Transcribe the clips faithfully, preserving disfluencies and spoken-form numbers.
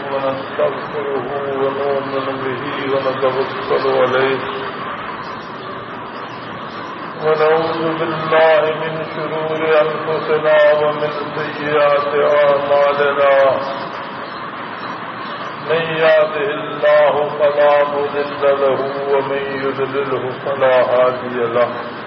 ونستغفره ونؤمن به ونتوكل عليه ونعوذ بالله من شرور أنفسنا ومن سيئات أعمالنا من يهده الله فلا مضل له ومن يضلله فلا هادي له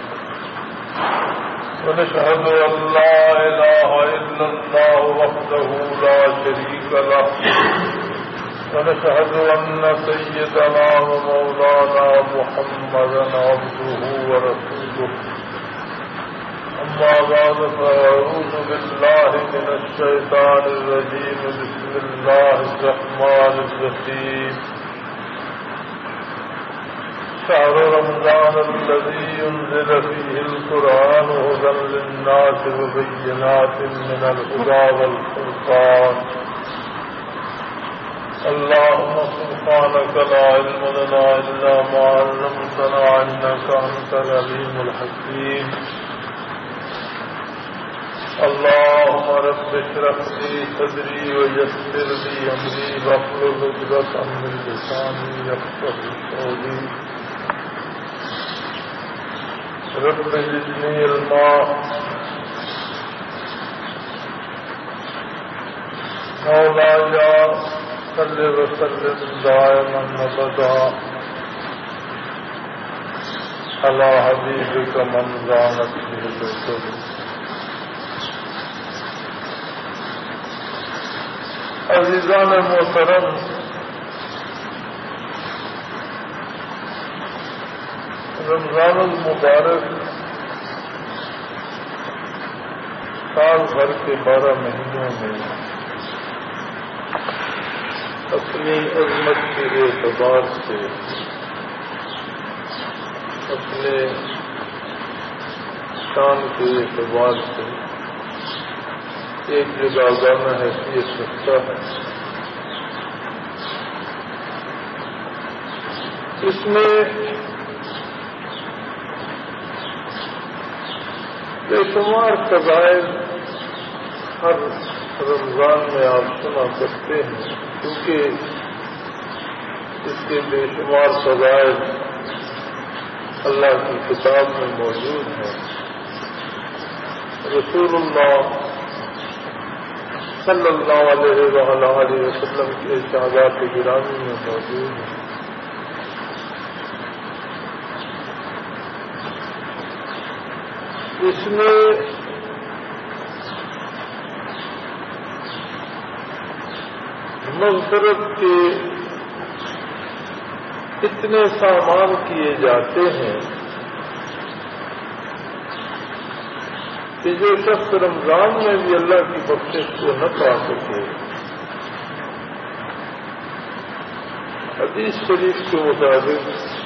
ونشهد أن لا إله إلا الله وحده لا شريك له ونشهد أن سيدنا ومولانا محمدا عبده ورسوله أما بعد فأعوذ بالله من الشيطان الرجيم بسم الله الرحمن الرحيم شهر رمضان الذي ينزل فيه القرآن هدى للناس وبينات من الهدى والفرقان اللهم سبحانك لا علم لنا إلا ما علمتنا إنك أنت العليم الحكيم اللهم رب اشرح لي صدري ويسر لي أمري واحلل عقدة من لساني يفقهوا قولي رب زدني علما مولاي صل وسلم دائما ابدا على حبيبك من زانت به البشر عزیزان محترم، رمضان المبارک سال بھر کے بارہ مہینوں میں اپنی عظمت کے اعتبار سے اپنے شان کے اعتبار سے ایک جداگانہ حیثیت رکھتا ہے۔ اس میں بے شمار فضائل ہر رمضان میں آپ سنا کرتے ہیں، کیونکہ اس کے بے شمار فضائل اللہ کی کتاب میں موجود ہیں، رسول اللہ صلی اللہ علیہ وآلہ وسلم کے ارشادات گرامی میں موجود ہیں۔ اس میں مغفرت کے اتنے سامان کیے جاتے ہیں کہ جو شخص رمضان میں بھی اللہ کی بخشش کو نہ پا سکے، حدیث شریف کے مطابق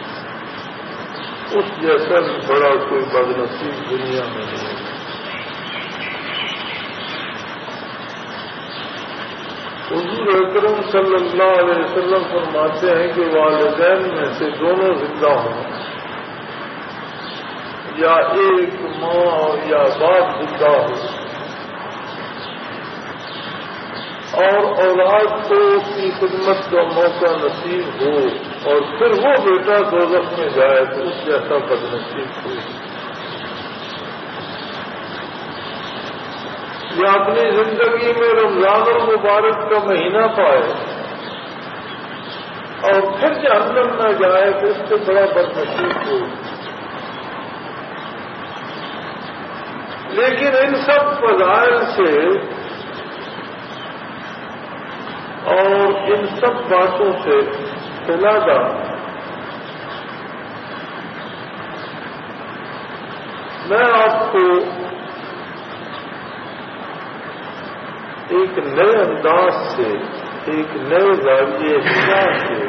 اس جیسا بڑا کوئی بدنصیب دنیا میں نہیں۔ حضور اکرم صلی اللہ علیہ وسلم فرماتے ہیں کہ والدین میں سے دونوں زندہ ہوں، یا ایک ماں یا باپ زندہ ہو، اور اولاد کو اس کی خدمت کا موقع نصیب ہو اور پھر وہ بیٹا دوزخ میں جائے تو اس جیسا بدنصیب ہو، یا اپنی زندگی میں رمضان المبارک کا مہینہ پائے اور پھر جہنم نہ جائے تو اس سے بڑا بدنصیب ہو۔ لیکن ان سب فضائل سے اور ان سب باتوں سے علیحدہ میں آپ کو ایک نئے انداز سے، ایک نئے زاویے نگاہ سے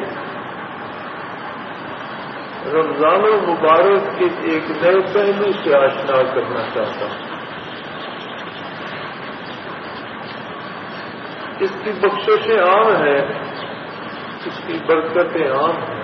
رمضان المبارک کے ایک نئے پہلو سے آشنا کرنا چاہتا ہوں۔ اس کی بخششیں عام ہیں، اس کی برکتیں عام ہیں،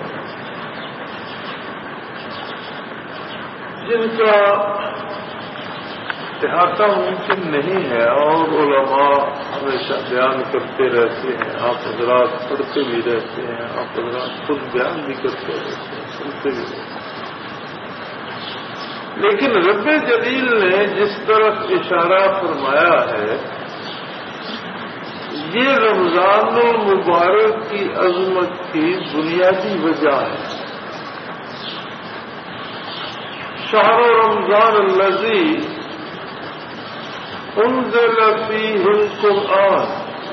جن کا احاطہ ممکن نہیں ہے، اور علماء ہمیشہ بیان کرتے رہتے ہیں، آپ حضرات پڑھتے بھی رہتے ہیں، آپ حضرات خود بیان بھی کرتے رہتے ہیں، سنتے بھی رہتے ہیں۔ لیکن رب جلیل نے جس طرف اشارہ فرمایا ہے یہ رمضان المبارک کی عظمت کی بنیادی وجہ ہے۔ شہر رمضان الذی انزل فیہ القرآن،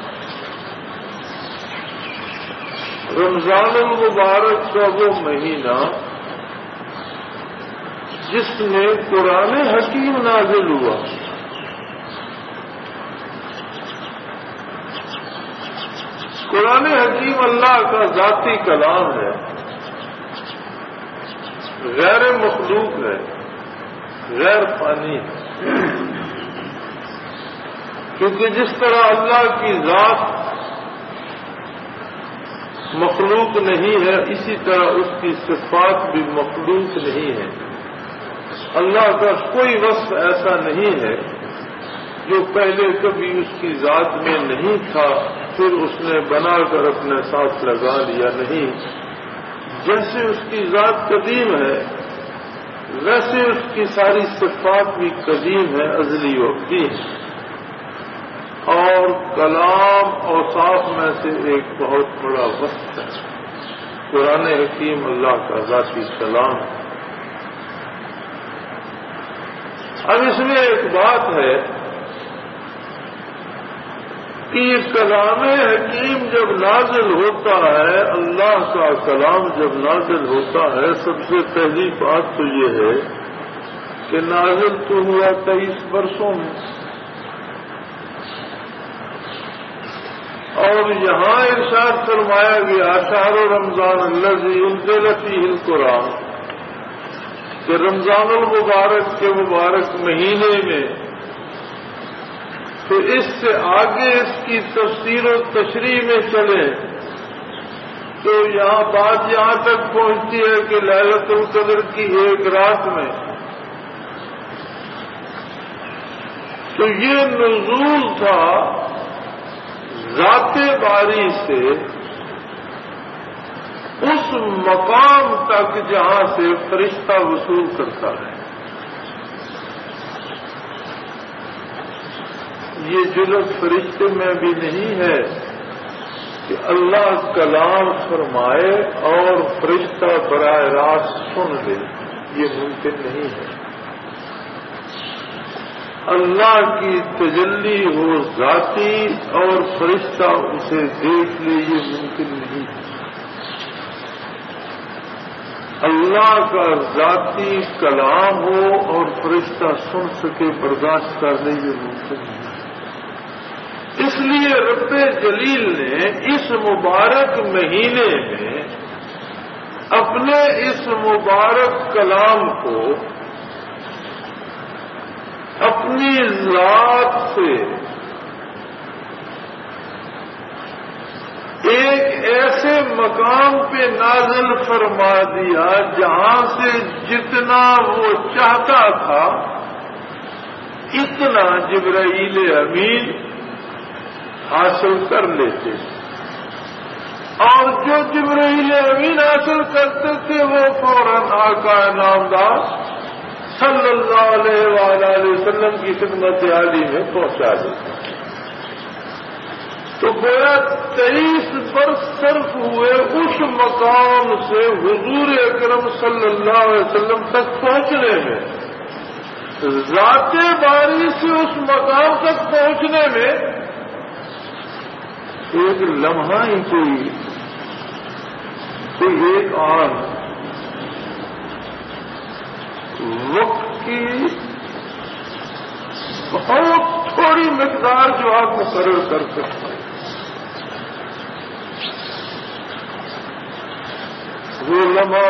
رمضان المبارک کا وہ مہینہ جس میں قرآن حکیم نازل ہوا۔ قرآن حکیم اللہ کا ذاتی کلام ہے، غیر مخلوق ہے، غیر فانی ہے، کیونکہ جس طرح اللہ کی ذات مخلوق نہیں ہے اسی طرح اس کی صفات بھی مخلوق نہیں ہے۔ اللہ کا کوئی وصف ایسا نہیں ہے جو پہلے کبھی اس کی ذات میں نہیں تھا پھر اس نے بنا کر اپنے ساتھ لگا لیا، نہیں۔ جیسے اس کی ذات قدیم ہے ویسے اس کی ساری صفات بھی قدیم ہے، ازلی و ابدی ہے۔ اور کلام اوصاف میں سے ایک بہت بڑا وصف ہے، قرآن حکیم اللہ کا ذاتی کلام ہے۔ اب اس میں ایک بات ہے کہ یہ کلام حکیم جب نازل ہوتا ہے، اللہ کا کلام جب نازل ہوتا ہے، سب سے پہلی بات تو یہ ہے کہ نازل تو ہوا تیئیس برسوں میں، اور یہاں ارشاد فرمایا گیا شہر رمضان الذی انزل فیہ القرآن، کہ رمضان المبارک کے مبارک مہینے میں، تو اس سے آگے اس کی تفسیر و تشریح میں چلیں تو یہاں بات یہاں تک پہنچتی ہے کہ لیلۃ القدر کی ایک رات میں، تو یہ نزول تھا ذات باری سے اس مقام تک جہاں سے فرشتہ وصول کرتا ہے۔ یہ جرت فرشتے میں بھی نہیں ہے کہ اللہ کلام فرمائے اور فرشتہ براہ راست سن لے، یہ ممکن نہیں ہے۔ اللہ کی تجلی ہو ذاتی اور فرشتہ اسے دیکھ لے، یہ ممکن نہیں ہے۔ اللہ کا ذاتی کلام ہو اور فرشتہ سن سکے، برداشت کر لے، یہ ممکن نہیں ہے۔ اس لیے رب جلیل نے اس مبارک مہینے میں اپنے اس مبارک کلام کو اپنی ذات سے ایک ایسے مقام پہ نازل فرما دیا جہاں سے جتنا وہ چاہتا تھا اتنا جبرائیل امین حاصل کر لیتے، اور جو جبرائیل امین حاصل کرتے تھے وہ فوراً آقا نامدار صلی اللہ علیہ وآلہ وسلم کی خدمت عالی میں پہنچا دیتے۔ تو گویا تیئیس برس صرف ہوئے اس مقام سے حضور اکرم صلی اللہ علیہ وسلم تک پہنچنے میں، ذات باری سے اس مقام تک پہنچنے میں ایک لمحہ ہی کوئی کوئی ایک آن وقت کی بہت تھوڑی مقدار جو آپ مقرر کر سکتے ہیں، وہ لمحہ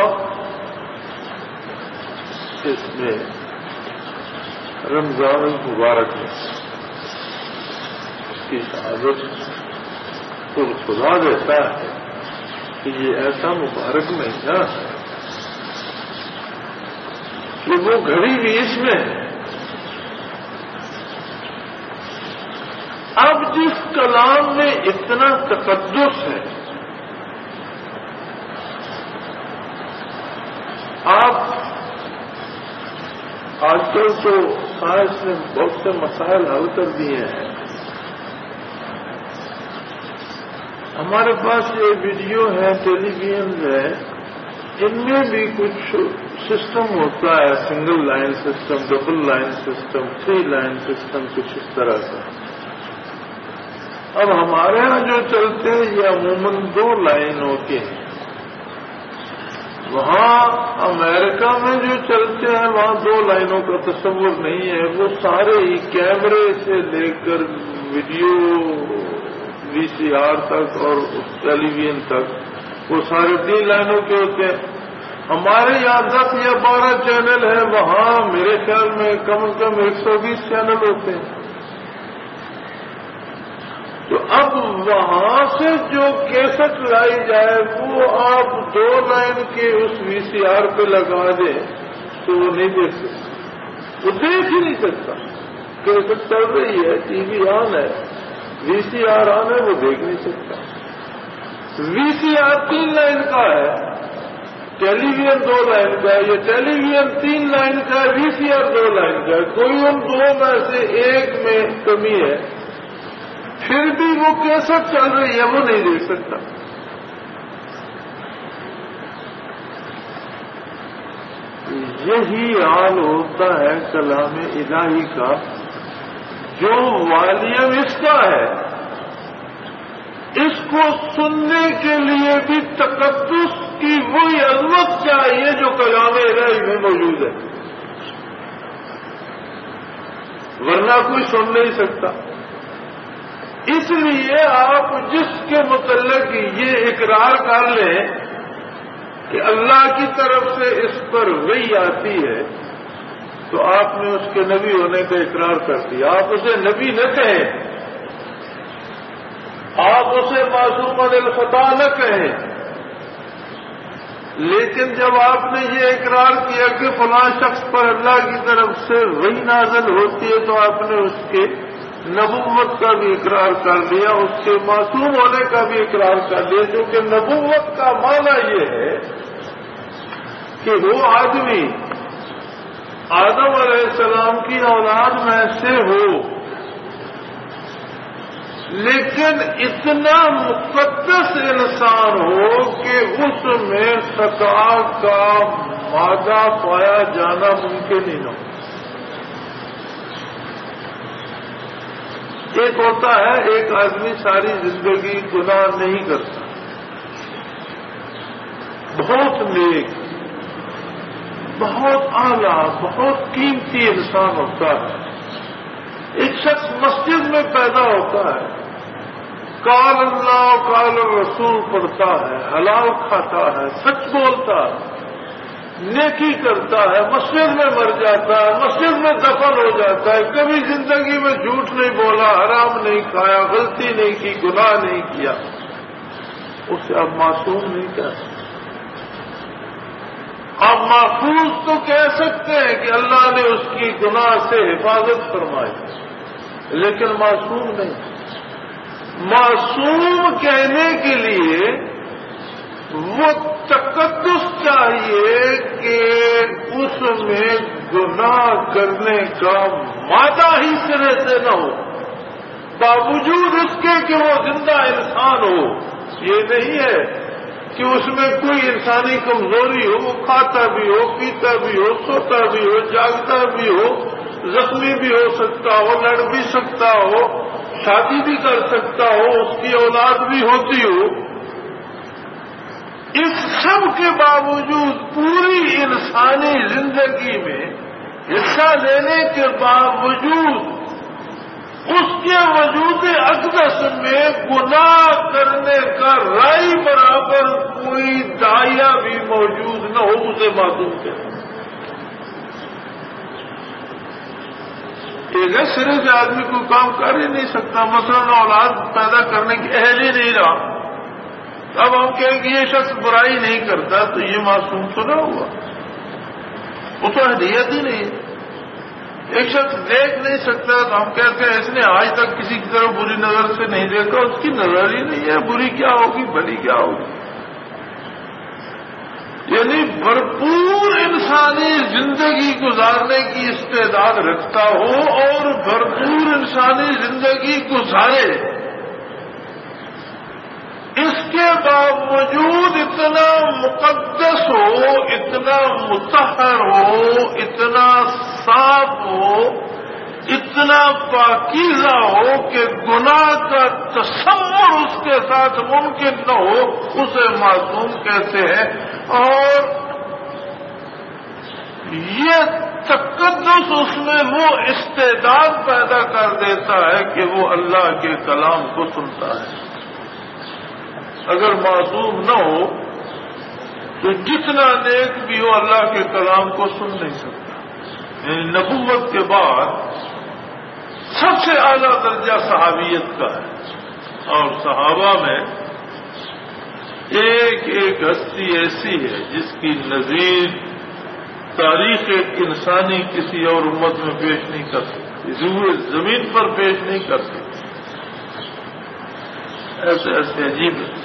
اس میں رمضان المبارک میں اس کی شہادت تو خدا دیتا ہے کہ یہ ایسا مبارک مہینہ ہے کہ وہ گھڑی بھی اس میں ہے اب جس کلام میں اتنا تقدس ہے، آپ آج کل تو سائنس نے بہت سے مسائل حل کر دیے ہیں. ہمارے پاس یہ ویڈیو ہے، ٹیلی ویژن ہے، ان میں بھی کچھ سسٹم ہوتا ہے، single line system, double line system, three line system, کچھ اس طرح کا. اب ہمارے ہاں جو چلتے ہیں یہ عموماً دو لائنوں کے ہیں. وہاں امریکہ میں جو چلتے ہیں وہاں دو لائنوں کا تصور نہیں ہے. وہ سارے ہی کیمرے سے لے کر ویڈیو وی سی آر تک اور ٹیلی ویژن تک وہ سارے تین لائنوں کے ہوتے ہیں. ہمارے یہاں دس یا بارہ چینل ہیں، وہاں میرے خیال میں کم از کم ایک سو بیس چینل ہوتے ہیں. تو اب وہاں سے جو کیسٹ لائی جائے وہ آپ دو لائن کے اس وی سی آر پہ لگا دیں تو وہ نہیں دیکھ سکتا، وہ دیکھ ہی نہیں سکتا. کیسٹ چل رہی ہے، ٹی وی آن ہے، وی سی آر آن ہے، وہ دیکھ نہیں سکتا. وی سی آر تین لائن کا ہے، ٹیلی ویژن دو لائن کا ہے، یا ٹیلی ویژن تین لائن کا ہے، وی سی آر دو لائن کا ہے. کوئی ان دو میں سے ایک میں کمی ہے، پھر بھی وہ کیسٹ چل رہی ہے وہ نہیں دیکھ سکتا. یہی حال ہوتا ہے کلام الہی کا. جو والیوم اس کا ہے، اس کو سننے کے لیے بھی تقدس کی وہی عظمت چاہیے جو کلام الہی میں موجود ہے، ورنہ کوئی سن نہیں سکتا. اس لیے آپ جس کے متعلق یہ اقرار کر لیں کہ اللہ کی طرف سے اس پر وحی آتی ہے تو آپ نے اس کے نبی ہونے کا اقرار کر دیا. آپ اسے نبی نہ کہیں، آپ اسے معصوم عن الخطا نہ کہیں، لیکن جب آپ نے یہ اقرار کیا کہ فلاں شخص پر اللہ کی طرف سے وحی نازل ہوتی ہے تو آپ نے اس کے نبوت کا بھی اقرار کر لیا، اس کے معصوم ہونے کا بھی اقرار کر لیا. کیونکہ نبوت کا معنی یہ ہے کہ وہ آدمی آدم علیہ السلام کی اولاد میں سے ہو، لیکن اتنا مقدس انسان ہو کہ اس میں خطا کا مادہ پایا جانا ممکن ہی نہ ہو. ایک ہوتا ہے ایک آدمی ساری زندگی گناہ نہیں کرتا، بہت نیک، بہت اعلیٰ، بہت قیمتی انسان ہوتا ہے. ایک شخص مسجد میں پیدا ہوتا ہے، قال اللہ قال رسول پڑھتا ہے، حلال کھاتا ہے، سچ بولتا ہے، نیکی کرتا ہے، مسجد میں مر جاتا ہے، مسجد میں دفن ہو جاتا ہے، کبھی زندگی میں جھوٹ نہیں بولا، حرام نہیں کھایا، غلطی نہیں کی، گناہ نہیں کیا، اسے اب معصوم نہیں کہہ سکتے. آپ محفوظ تو کہہ سکتے ہیں کہ اللہ نے اس کی گناہ سے حفاظت فرمائی، لیکن معصوم نہیں. معصوم کہنے کے لیے وہ تقدس چاہیے کہ اس میں گناہ کرنے کا مادہ ہی سرے سے نہ ہو، باوجود اس کے کہ وہ زندہ انسان ہو. یہ نہیں ہے کہ اس میں کوئی انسانی کمزوری ہو، وہ کھاتا بھی ہو، پیتا بھی ہو، سوتا بھی ہو، جاگتا بھی ہو، زخمی بھی ہو سکتا ہو، لڑ بھی سکتا ہو، شادی بھی کر سکتا ہو، اس کی اولاد بھی ہوتی ہو. اس سب کے باوجود پوری انسانی زندگی میں حصہ لینے کے باوجود اس کے وجود اقدس میں گناہ کرنے کا رائی برابر کوئی داعیہ بھی موجود نہ ہو، اسے معصوم کہتے ہیں. ایک سرے سے آدمی کوئی کام کر ہی نہیں سکتا، مثلا اولاد پیدا کرنے کی اہل ہی نہیں رہا، اب ہم کہیں کہ یہ شخص برائی نہیں کرتا تو یہ معصوم تو نہ ہوا، وہ تو ہدیت ہی نہیں. ایک شخص دیکھ نہیں سکتا تو ہم کہتے ہیں اس نے آج تک کسی کی طرف بری نظر سے نہیں دیکھا، اس کی نظر ہی نہیں ہے بری کیا ہوگی بھلی کیا ہوگی. یعنی بھرپور انسانی زندگی گزارنے کی استعداد رکھتا ہو اور بھرپور انسانی زندگی گزارے، اس کے باوجود اتنا مقدس ہو، اتنا مطہر ہو، اتنا صاف ہو، اتنا پاکیزہ ہو کہ گناہ کا تصور اس کے ساتھ ممکن نہ ہو، اسے معصوم کہتے ہیں. اور یہ تقدس اس میں وہ استعداد پیدا کر دیتا ہے کہ وہ اللہ کے کلام کو سنتا ہے. اگر معصوم نہ ہو تو جتنا نیک بھی ہو اللہ کے کلام کو سن نہیں سکتا. یعنی نبوت کے بعد سب سے اعلیٰ درجہ صحابیت کا ہے، اور صحابہ میں ایک ایک ہستی ایسی ہے جس کی نظیر تاریخ ایک انسانی کسی اور امت میں پیش نہیں کر سکتی، ضرور زمین پر پیش نہیں کر سکتی. ایسے ایسے عجیب ہے.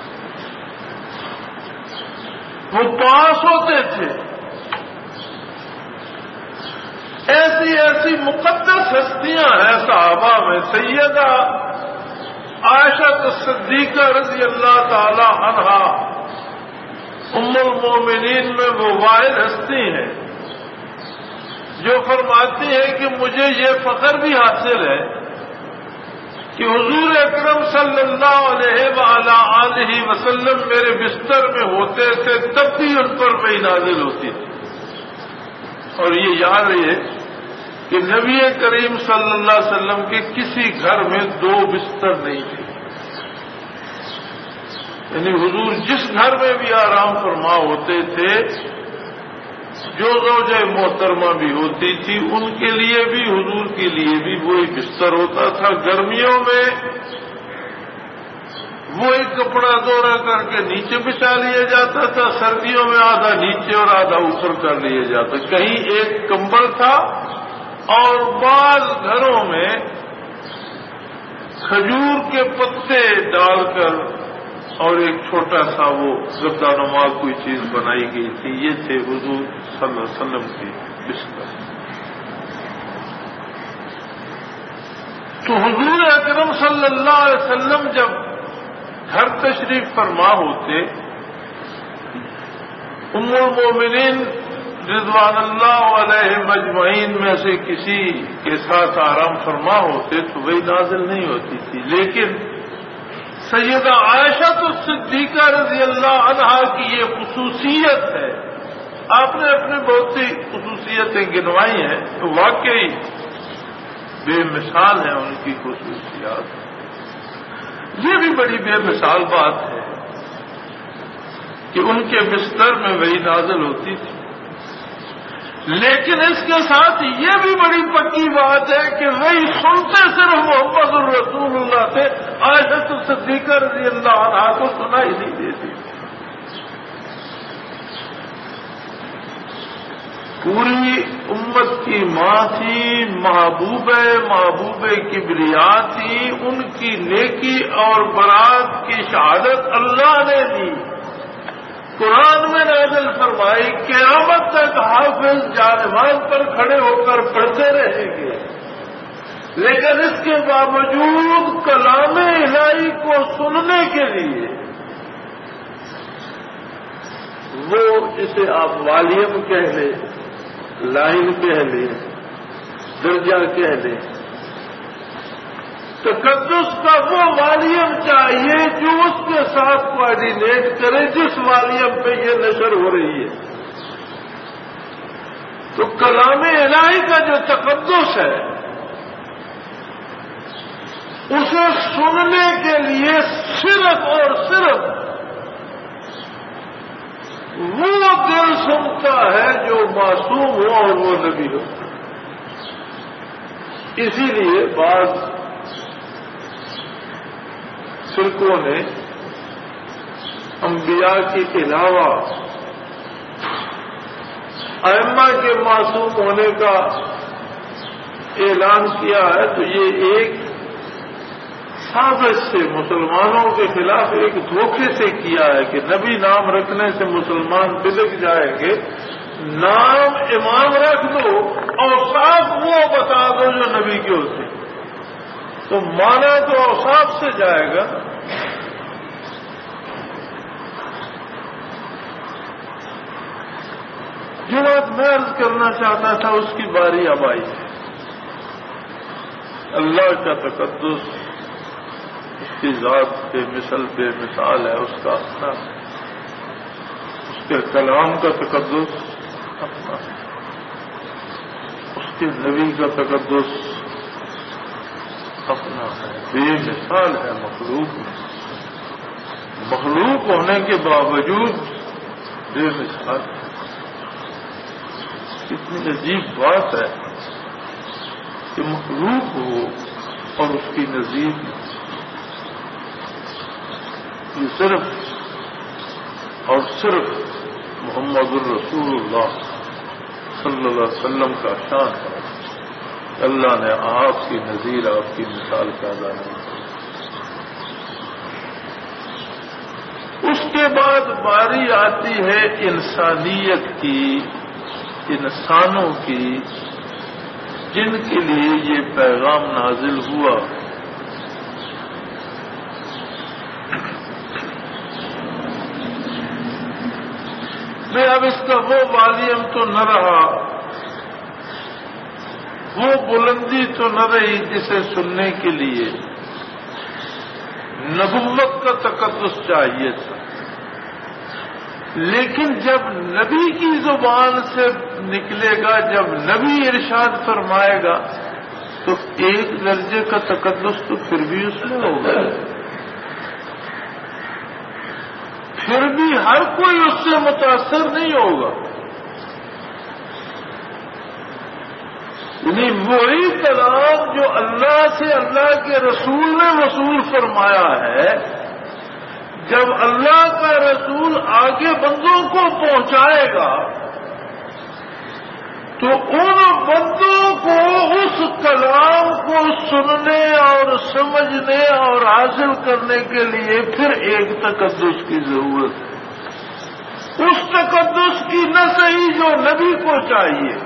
وہ پاس ہوتے تھے، ایسی ایسی مقدس ہستیاں ہیں صحابہ میں. سیدہ عائشہ صدیقہ رضی اللہ تعالی عنہا ام المومنین میں وہ واحد ہستی ہیں جو فرماتی ہے کہ مجھے یہ فخر بھی حاصل ہے کہ حضور اکرم صلی اللہ علیہ وآلہ آلہ وسلم میرے بستر میں ہوتے تھے تب بھی ان پر وحی نازل ہوتی تھی. اور یہ یاد رہے کہ نبی کریم صلی اللہ علیہ وسلم کے کسی گھر میں دو بستر نہیں تھے. یعنی حضور جس گھر میں بھی آرام فرما ہوتے تھے، جو زوجہ محترمہ بھی ہوتی تھی ان کے لیے بھی حضور کے لیے بھی وہی بستر ہوتا تھا. گرمیوں میں وہی کپڑا دوڑا کر کے نیچے بچھا لیا جاتا تھا، سردیوں میں آدھا نیچے اور آدھا اوپر کر لیا جاتا. کہیں ایک کمبل تھا اور بعض گھروں میں کھجور کے پتے ڈال کر اور ایک چھوٹا سا وہ گدا نما کوئی چیز بنائی گئی تھی. یہ تھے حضور صلی اللہ علیہ وسلم کی بستر. تو حضور اکرم صلی اللہ علیہ وسلم جب گھر تشریف فرما ہوتے، ام المومنین رضوان اللہ علیہ مجمعین میں سے کسی کے ساتھ آرام فرما ہوتے تو وہی نازل نہیں ہوتی تھی. لیکن سیدہ عائشہ تو صدیقہ رضی اللہ عنہا کی یہ خصوصیت ہے. آپ نے اپنی بہت سی خصوصیتیں گنوائی ہیں تو واقعی بے مثال ہیں ان کی خصوصیات. یہ بھی بڑی بے مثال بات ہے کہ ان کے بستر میں وہی نازل ہوتی تھی. لیکن اس کے ساتھ یہ بھی بڑی پکی بات ہے کہ وہی سنتے صرف محمد الرسول اللہ تھے. عائشہ صدیقہ رضی اللہ عنہا کو سنائی نہیں دیتی. پوری امت کی ماں تھی، محبوب محبوب کبریا تھی. ان کی نیکی اور برات کی شہادت اللہ نے دی، قرآن میں نازل فرمائی. قیامت تک حافظ جانماز پر کھڑے ہو کر پڑھتے رہیں گے. لیکن اس کے باوجود کلام الہی کو سننے کے لیے وہ جسے آپ والیم کہہ لیں، لائن کہہ لیں، درجہ کہہ لیں، تقدس کا وہ والیم چاہیے جو اس کے ساتھ کوآرڈینیٹ کرے جس والیم پہ یہ نشر ہو رہی ہے. تو کلام الہی کا جو تقدس ہے اسے سننے کے لیے صرف اور صرف وہ دل سنتا ہے جو معصوم ہو اور وہ نبی ہو. اسی لیے بعض فرقوں نے انبیاء کے علاوہ ائمہ کے معصوم ہونے کا اعلان کیا ہے تو یہ ایک سازش سے مسلمانوں کے خلاف ایک دھوکے سے کیا ہے کہ نبی نام رکھنے سے مسلمان بلک جائیں گے. نام امام رکھ دو اوصاف وہ بتا دو جو نبی کے ہوتے تو مانا تو اوصاف سے جائے گا. جو بات میں عرض کرنا چاہتا تھا اس کی باری اب آئی ہے. اللہ کا تقدس اس کی ذات بے مثل بے مثال ہے، اس کا اپنا، اس کے کلام کا تقدس اپنا، اس کے نبی کا تقدس اپنا ہے، بے مثال ہے مخلوق میں. مخلوق ہونے کے باوجود بے مثال ہے. کتنی عجیب بات ہے کہ مخلوق ہو اور اس کی نظیر یہ صرف اور صرف محمد الرسول اللہ صلی اللہ علیہ وسلم کا شان ہے. اللہ نے آپ کی نظیر آپ کی مثال پیدا نہیں کی. اس کے بعد باری آتی ہے انسانیت کی، انسانوں کی، جن کے لیے یہ پیغام نازل ہوا. میں اب اس کا وہ والیوم تو نہ رہا، وہ بلندی تو نہ رہی جسے سننے کے لیے نبوت کا تقدس چاہیے تھا. لیکن جب نبی کی زبان سے نکلے گا، جب نبی ارشاد فرمائے گا تو ایک درجے کا تقدس تو پھر بھی اس میں ہوگا. پھر بھی ہر کوئی اس سے متاثر نہیں ہوگا. یعنی وہی کلام جو اللہ سے اللہ کے رسول نے وصول فرمایا ہے، جب اللہ کا رسول آگے بندوں کو پہنچائے گا تو ان بندوں کو اس کلام کو سننے اور سمجھنے اور حاصل کرنے کے لیے پھر ایک تقدس کی ضرورت ہے. اس تقدس کی نہ صحیح جو نبی کو چاہیے،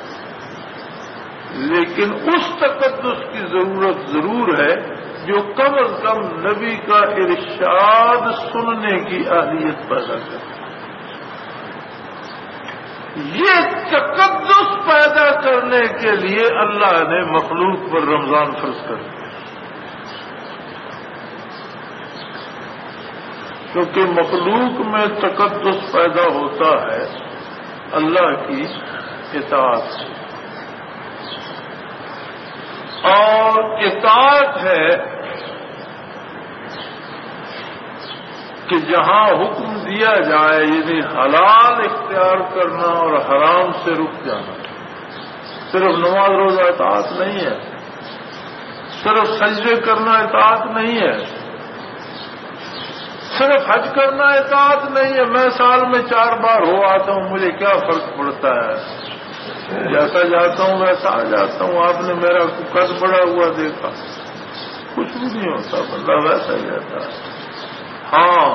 لیکن اس تقدس کی ضرورت ضرور ہے جو کم از کم نبی کا ارشاد سننے کی اہلیت پیدا کرے. یہ تقدس پیدا کرنے کے لیے اللہ نے مخلوق پر رمضان فرض کر دیا، کیونکہ مخلوق میں تقدس پیدا ہوتا ہے اللہ کی اطاعت سے، اور اطاعت ہے کہ جہاں حکم دیا جائے یعنی حلال اختیار کرنا اور حرام سے رک جانا. صرف نماز روزہ اطاعت نہیں ہے، صرف سجدے کرنا اطاعت نہیں ہے، صرف حج کرنا اطاعت نہیں ہے. میں سال میں چار بار ہو آتا ہوں، مجھے کیا فرق پڑتا ہے، جیسا جاتا ہوں ویسا آ جاتا ہوں. آپ نے میرا قد بڑا ہوا دیکھا، کچھ بھی نہیں ہوتا، بندہ ویسا ہی رہتا ہے. ہاں،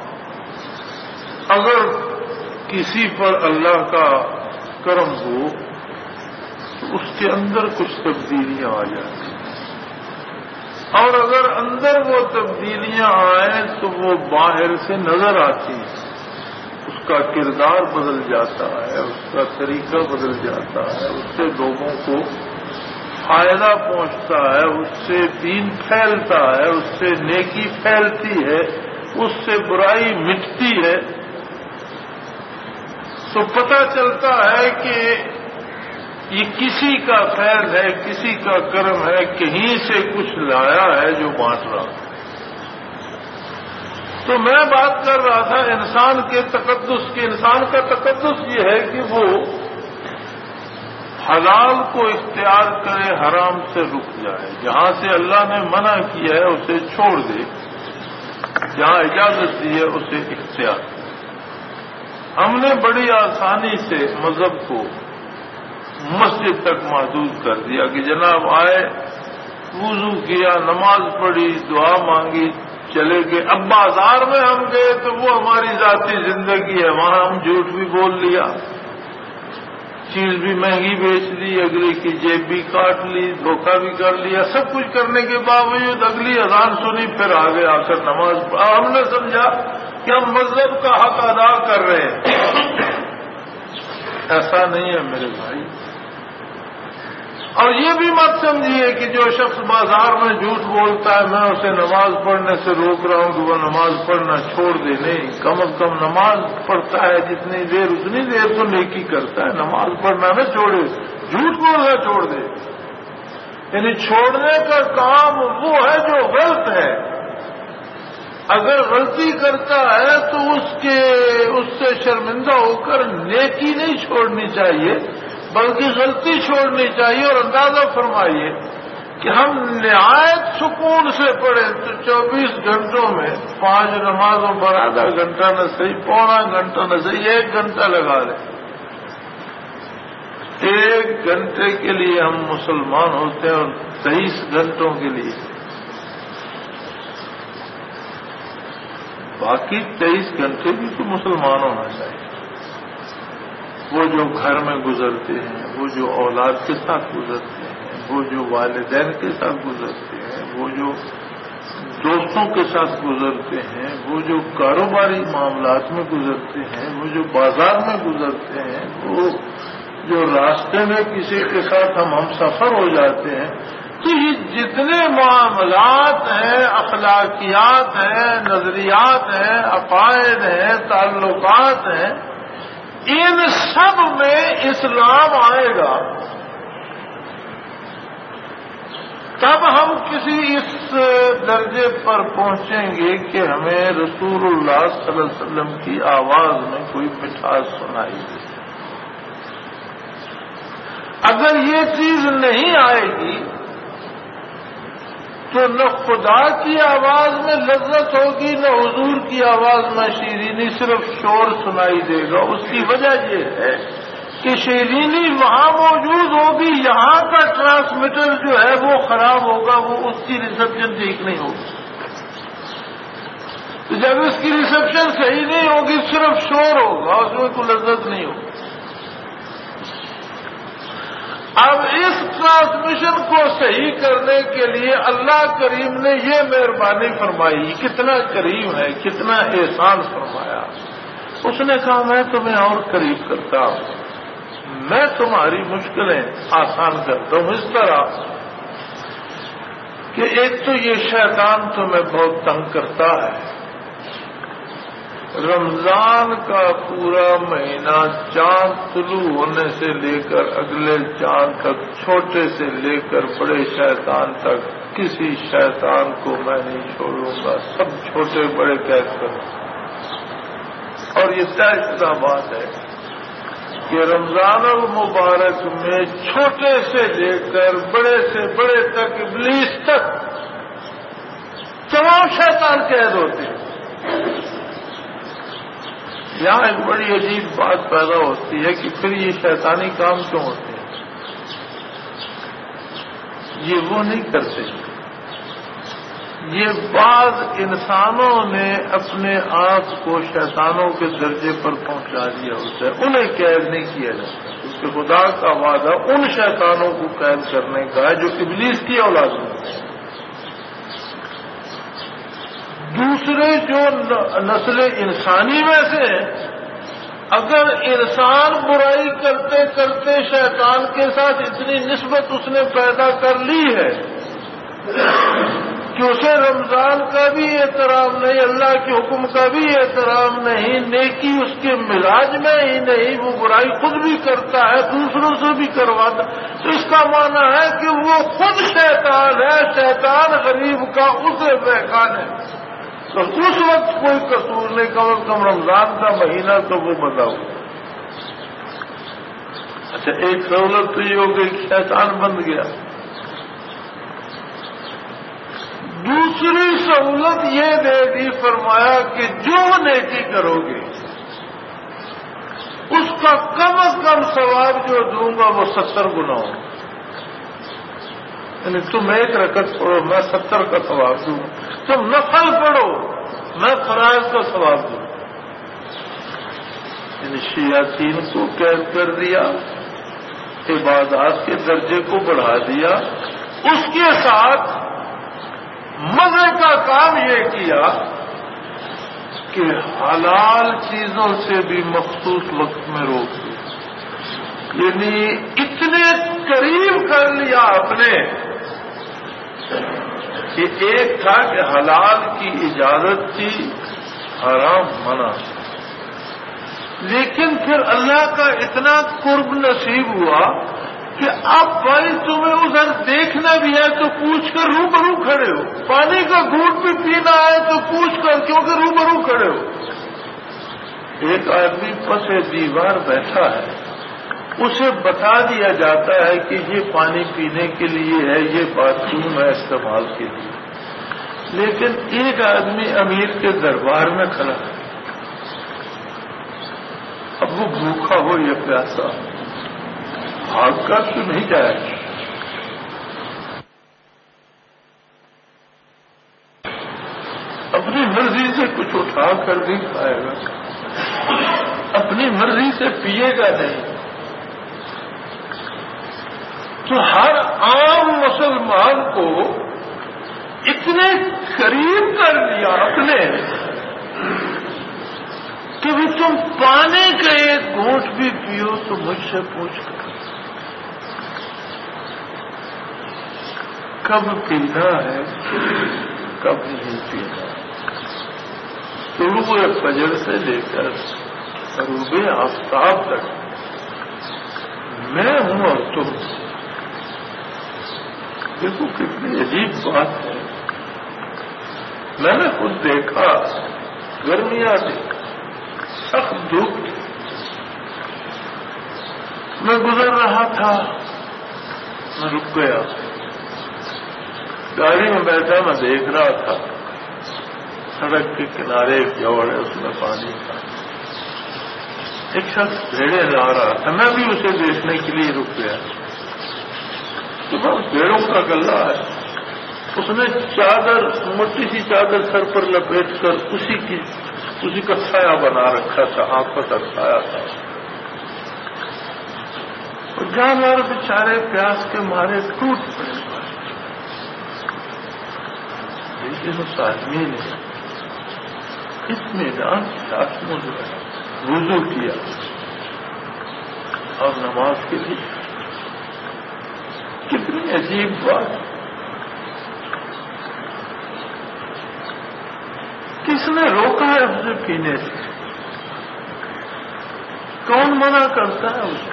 اگر کسی پر اللہ کا کرم ہو تو اس کے اندر کچھ تبدیلیاں آ جاتی ہیں، اور اگر اندر وہ تبدیلیاں آئیں تو وہ باہر سے نظر آتی ہیں. اس کا کردار بدل جاتا ہے، اس کا طریقہ بدل جاتا ہے، اس سے لوگوں کو فائدہ پہنچتا ہے، اس سے دین پھیلتا ہے، اس سے نیکی پھیلتی ہے، اس سے برائی مٹتی ہے. تو پتہ چلتا ہے کہ یہ کسی کا خیر ہے، کسی کا کرم ہے، کہیں سے کچھ لایا ہے جو بانٹ رہا. تو میں بات کر رہا تھا انسان کے تقدس کی. انسان کا تقدس یہ ہے کہ وہ حلال کو اختیار کرے، حرام سے رک جائے. جہاں سے اللہ نے منع کیا ہے اسے چھوڑ دے، جہاں اجازت دی ہے اسے اختیار کرے. ہم نے بڑی آسانی سے مذہب کو مسجد تک محدود کر دیا کہ جناب آئے، وضو کیا، نماز پڑھی، دعا مانگی، چلے گئے۔ اب بازار میں ہم گئے تو وہ ہماری ذاتی زندگی ہے، وہاں ہم جھوٹ بھی بول لیا، چیز بھی مہنگی بیچ دی، اگلی کی جیب بھی کاٹ لی، دھوکہ بھی کر لیا، سب کچھ کرنے کے باوجود اگلی اذان سنی، پھر آگے آ کر نماز پڑھا۔ ہم نے سمجھا کہ ہم مذہب کا حق ادا کر رہے ہیں۔ ایسا نہیں ہے میرے بھائی۔ اور یہ بھی مت سمجھیے کہ جو شخص بازار میں جھوٹ بولتا ہے میں اسے نماز پڑھنے سے روک رہا ہوں کہ وہ نماز پڑھنا چھوڑ دے۔ نہیں، کم از کم نماز پڑھتا ہے جتنی دیر اتنی دیر تو نیکی کرتا ہے، نماز پڑھنا نہ چھوڑے، جھوٹ بولنا چھوڑ دے۔ یعنی چھوڑنے کا کام وہ ہے جو غلط ہے۔ اگر غلطی کرتا ہے تو اس کے اس سے شرمندہ ہو کر نیکی نہیں چھوڑنی چاہیے بلکہ غلطی چھوڑنی چاہیے۔ اور اندازہ فرمائیے کہ ہم نہایت سکون سے پڑھیں تو چوبیس گھنٹوں میں پانچ نمازوں پر آدھا گھنٹہ نہ صحیح، پونا گھنٹہ نہ صحیح، ایک گھنٹہ لگا لیں۔ ایک گھنٹے کے لیے ہم مسلمان ہوتے ہیں اور تیئیس گھنٹوں کے لیے باقی تیئیس گھنٹے بھی تو مسلمان ہونا چاہیے۔ وہ جو گھر میں گزرتے ہیں، وہ جو اولاد کے ساتھ گزرتے ہیں، وہ جو والدین کے ساتھ گزرتے ہیں، وہ جو دوستوں کے ساتھ گزرتے ہیں، وہ جو کاروباری معاملات میں گزرتے ہیں، وہ جو بازار میں گزرتے ہیں، وہ جو راستے میں کسی کے ساتھ ہم ہم سفر ہو جاتے ہیں، تو یہ جتنے معاملات ہیں، اخلاقیات ہیں، نظریات ہیں، عقائد ہیں، تعلقات ہیں، ان سب میں اسلام آئے گا۔ تب ہم کسی اس درجے پر پہنچیں گے کہ ہمیں رسول اللہ صلی اللہ علیہ وسلم کی آواز میں کوئی مٹھاس سنائی دے۔ اگر یہ چیز نہیں آئے گی تو نہ خدا کی آواز میں لذت ہوگی نہ حضور کی آواز میں شیرینی، صرف شور سنائی دے گا۔ اس کی وجہ یہ ہے کہ شیرینی وہاں موجود ہوگی، یہاں کا ٹرانسمیٹر جو ہے وہ خراب ہوگا، وہ اس کی ریسپشن ٹھیک نہیں ہوگی۔ تو جب اس کی ریسپشن صحیح نہیں ہوگی، صرف شور ہوگا، اس میں کوئی لذت نہیں ہوگی۔ اب اس ٹرانسمیشن کو صحیح کرنے کے لیے اللہ کریم نے یہ مہربانی فرمائی، کتنا کریم ہے، کتنا احسان فرمایا۔ اس نے کہا میں تمہیں اور قریب کرتا ہوں، میں تمہاری مشکلیں آسان کرتا ہوں اس طرح کہ ایک تو یہ شیطان تمہیں بہت تنگ کرتا ہے۔ رمضان کا پورا مہینہ چاند طلوع ہونے سے لے کر اگلے چاند تک، چھوٹے سے لے کر بڑے شیطان تک، کسی شیطان کو میں نہیں چھوڑوں گا، سب چھوٹے بڑے قید کروں۔ اور یہ طے شدہ بات ہے کہ رمضان المبارک میں چھوٹے سے لے کر بڑے سے بڑے تک، ابلیس تک، تمام شیطان قید ہوتے ہیں۔ یہاں ایک بڑی عجیب بات پیدا ہوتی ہے کہ پھر یہ شیطانی کام کیوں ہوتے ہیں؟ یہ وہ نہیں کرتے، یہ بعض انسانوں نے اپنے آپ کو شیطانوں کے درجے پر پہنچا دیا ہوتا ہے، انہیں قید نہیں کیا جاتا، کیونکہ خدا کا وعدہ ان شیطانوں کو قید کرنے کا ہے جو ابلیس کی اولاد ہوتے ہیں۔ دوسرے جو نسل انسانی میں سے اگر انسان برائی کرتے کرتے شیطان کے ساتھ اتنی نسبت اس نے پیدا کر لی ہے کہ اسے رمضان کا بھی احترام نہیں، اللہ کے حکم کا بھی احترام نہیں، نیکی اس کے مزاج میں ہی نہیں، وہ برائی خود بھی کرتا ہے، دوسروں سے بھی کرواتا، تو اس کا معنی ہے کہ وہ خود شیطان ہے، شیطان غریب کا اسے بہکان ہے۔ تو اس وقت کوئی قصور نہیں، کم از کم رمضان کا مہینہ تو وہ بتاؤ۔ اچھا، ایک سہولت تو یہ ہو گئی کہ شیطان بند گیا۔ دوسری سہولت یہ دے دی، فرمایا کہ جو نیکی کرو گے اس کا کم از کم ثواب جو دوں گا وہ ستر گنا ہو. یعنی تم ایک رکعت پڑھو میں ستر کا ثواب دوں، تم نفل پڑھو میں فرائض کا ثواب دوں. یعنی شیاطین کو قید کر دیا، عبادات کے درجے کو بڑھا دیا، اس کے ساتھ مزے کا کام یہ کیا کہ حلال چیزوں سے بھی مخصوص وقت میں روک دیا. یعنی اتنے قریب کر لیا اپنے کہ ایک تھا کہ حلال کی اجازت تھی، حرام منع، لیکن پھر اللہ کا اتنا قرب نصیب ہوا کہ اب بھائی تمہیں ادھر دیکھنا بھی ہے تو پوچھ کر روبرو کھڑے ہو، پانی کا گھونٹ بھی پینا ہے تو پوچھ کر، کیونکہ روبرو کھڑے ہو. ایک آدمی پسے دیوار بیٹھا ہے، اسے بتا دیا جاتا ہے کہ یہ پانی پینے کے لیے ہے، یہ باتھ روم ہے استعمال کے لیے، لیکن ایک آدمی امیر کے دربار میں کھڑا ہے، اب وہ بھوکا ہو یا پیاسا بھاگ کر تو نہیں جائے گا، اپنی مرضی سے کچھ اٹھا کر بھی کھائے گا، اپنی مرضی سے پیے گا نہیں. تو ہر عام مسلمان کو اتنے قریب کر لیا اپنے کہ بھی تم پانی کا ایک گھونٹ بھی پیو تو مجھ سے پوچھ کر کب پینا ہے کب نہیں پینا. طلوع فجر سے لے کر غروب آفتاب تک میں ہوں اور تم. دیکھو کتنی عجیب بات ہے. میں نے خود دیکھا، گرمیاں دیکھا، سخت دھوپ، میں گزر رہا تھا، میں رک گیا، گاڑی میں بیٹھا، میں دیکھ رہا تھا سڑک کے کنارے ایک جوڑ ہے، اس میں پانی تھا، ایک شخص بھیڑے لا رہا تھا، میں بھی اسے دیکھنے کے لیے رک گیا. تو بس بھیڑوں کا گلہ ہے، اس نے چادر، موٹی سی چادر سر پر لپیٹ کر اسی کی اسی کا سایہ بنا رکھا تھا، آنکھوں تک سایہ تھا. اور جانور بیچارے پیاس کے مارے ٹوٹ پڑے. لیکن اس آدمی نے اس میدان کے ساتھ وضو کیا اور نماز کے لیے. کتنی عجیب بات. کس نے روکا ہے اسے پینے سے؟ کون منع کرتا ہے اسے؟